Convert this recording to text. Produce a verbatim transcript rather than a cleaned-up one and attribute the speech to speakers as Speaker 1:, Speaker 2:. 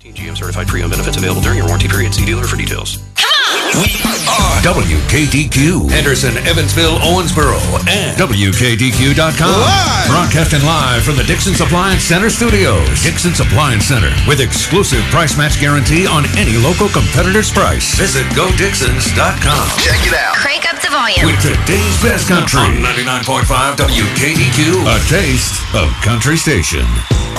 Speaker 1: G M certified pre-owned benefits available during your warranty period. See dealer for details.
Speaker 2: We are W K D Q, Henderson, Evansville, Owensboro, and W K D Q dot com. Live. Broadcasting live from the Dixon's Appliance Center studios. Dixon's Appliance Center with exclusive price match guarantee on any local competitor's price. Visit go dixons dot com.
Speaker 3: Check it out.
Speaker 4: Crank up the volume.
Speaker 2: With today's best country on ninety-nine point five W K D Q, a taste of Country Station.